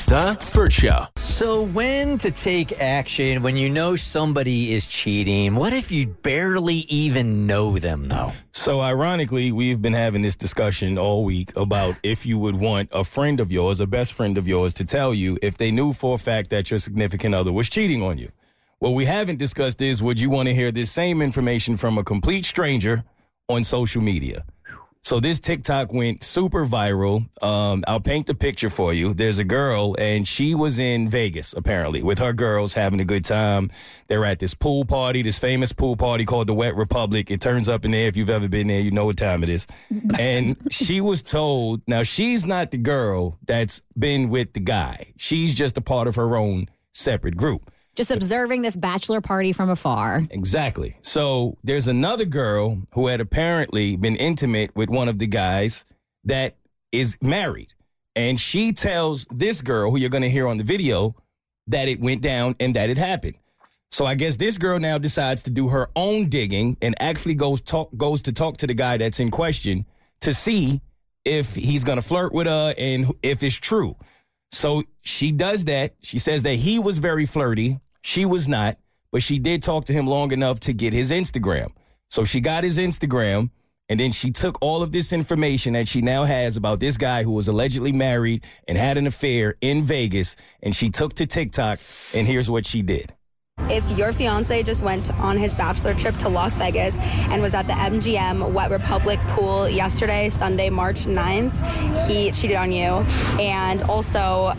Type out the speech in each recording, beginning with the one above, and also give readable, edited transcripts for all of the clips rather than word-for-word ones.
The Bert Show. So when to take action when you know somebody is cheating? What if you barely even know them, though? So ironically, we've been having this discussion all week about if you would want a friend of yours, a best friend of yours, to tell you if they knew for a fact that your significant other was cheating on you. What we haven't discussed is, would you want to hear this same information from a complete stranger on social media? So this TikTok went super viral. I'll paint the picture for you. There's a girl, and she was in Vegas, apparently, with her girls having a good time. They're at this pool party, this famous pool party called the Wet Republic. It turns up in there. If you've ever been there, you know what time it is. And she was told, now she's not the girl that's been with the guy. She's just a part of her own separate group. Just observing this bachelor party from afar. Exactly. So there's another girl who had apparently been intimate with one of the guys that is married. And she tells this girl, who you're going to hear on the video, that it went down and that it happened. So I guess this girl now decides to do her own digging and actually goes to talk to the guy that's in question to see if he's going to flirt with her and if it's true. So she does that. She says that he was very flirty. She was not, but she did talk to him long enough to get his Instagram. So she got his Instagram, and then she took all of this information that she now has about this guy who was allegedly married and had an affair in Vegas, and she took to TikTok, and here's what she did. If your fiance just went on his bachelor trip to Las Vegas and was at the MGM Wet Republic pool yesterday, Sunday, March 9th, he cheated on you. And also,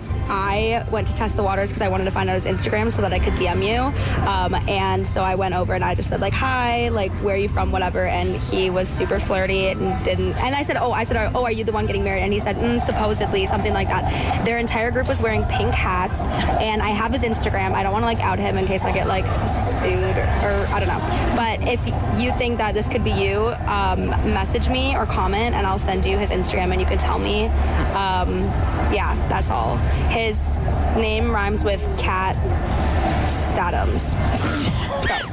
I went to test the waters because I wanted to find out his Instagram so that I could DM you. And so I went over and I just said, like, hi, like, where are you from, whatever. And he was super flirty and didn't. And I said, oh, are you the one getting married? And he said, supposedly, something like that. Their entire group was wearing pink hats. And I have his Instagram. I don't want to, like, out him in case I get, like, sued or I don't know. But if you think that this could be you, message me or comment and I'll send you his Instagram and you can tell me. Yeah, that's all. His name rhymes with Cat Sadams. So,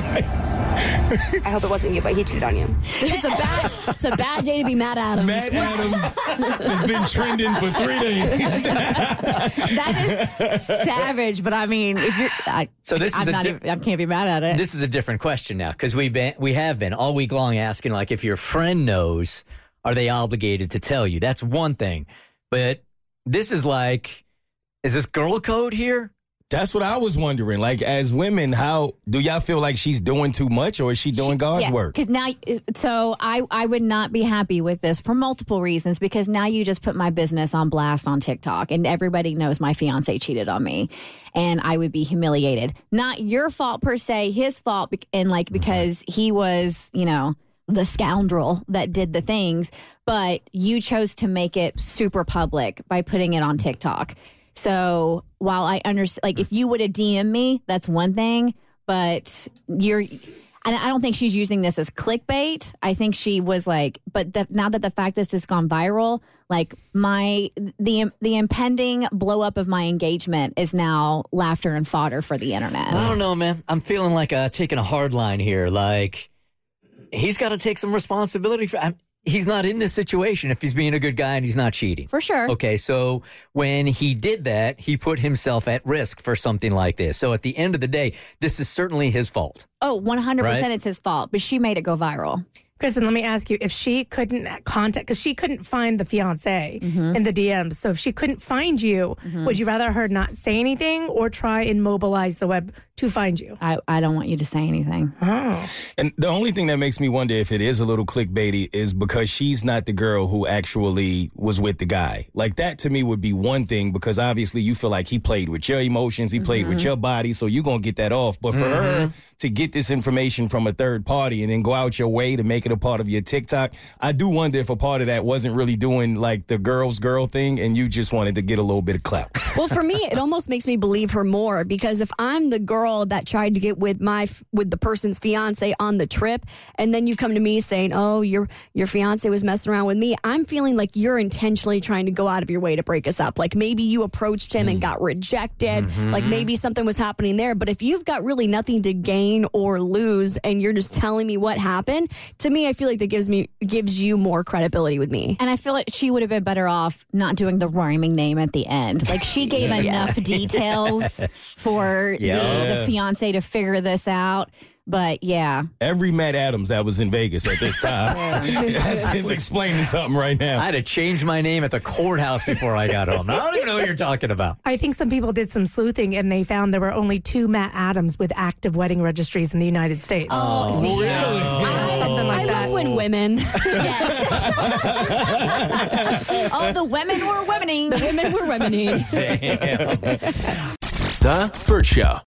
I hope it wasn't you, but he cheated on you. It's a bad day to be Matt Adams. Matt Adams has been trending for 3 days. That is savage, but I mean, if you're, I can't be mad at it. This is a different question now, because we have been all week long asking, like, if your friend knows, are they obligated to tell you? That's one thing. But this is like, is this girl code here? That's what I was wondering. Like, as women, how do y'all feel like she's doing too much, or is she doing God's work? Because now, so I would not be happy with this for multiple reasons, because now you just put my business on blast on TikTok and everybody knows my fiance cheated on me and I would be humiliated. Not your fault per se, his fault, and like, because he was, the scoundrel that did the things, but you chose to make it super public by putting it on TikTok. So while I understand, like, if you would have DM'd me, that's one thing, but and I don't think she's using this as clickbait. I think she was like, but now that the fact this has gone viral, like the impending blow up of my engagement is now laughter and fodder for the internet. I don't know, man. I'm feeling like taking a hard line here. Like, he's got to take some responsibility for. He's not in this situation if he's being a good guy and he's not cheating. For sure. Okay, so when he did that, he put himself at risk for something like this. So at the end of the day, this is certainly his fault. Oh, 100% right? It's his fault, but she made it go viral. Kristen, let me ask you, if she couldn't contact, because she couldn't find the fiance in the DMs, so if she couldn't find you, would you rather her not say anything or try and mobilize the web to find you? I don't want you to say anything. Oh. And the only thing that makes me wonder if it is a little clickbaity is because she's not the girl who actually was with the guy. Like, that to me would be one thing, because obviously you feel like he played with your emotions, he played with your body, so you're going to get that off. But for her to get this information from a third party and then go out your way to make it a part of your TikTok, I do wonder if a part of that wasn't really doing like the girl thing and you just wanted to get a little bit of clout. Well, for me, it almost makes me believe her more, because if I'm the girl girl that tried to get with the person's fiance on the trip, and then you come to me saying, oh, your fiance was messing around with me. I'm feeling like you're intentionally trying to go out of your way to break us up. Like maybe you approached him and got rejected. Like maybe something was happening there. But if you've got really nothing to gain or lose and you're just telling me what happened, to me, I feel like that gives you more credibility with me. And I feel like she would have been better off not doing the rhyming name at the end. Like she gave enough details for the fiance to figure this out. But yeah. Every Matt Adams that was in Vegas at this time is explaining something right now. I had to change my name at the courthouse before I got home. I don't even know what you're talking about. I think some people did some sleuthing and they found there were only 2 Matt Adams with active wedding registries in the United States. Oh, see, really? I love when women. Oh, the women were womening. The women were womening. The Burt Show.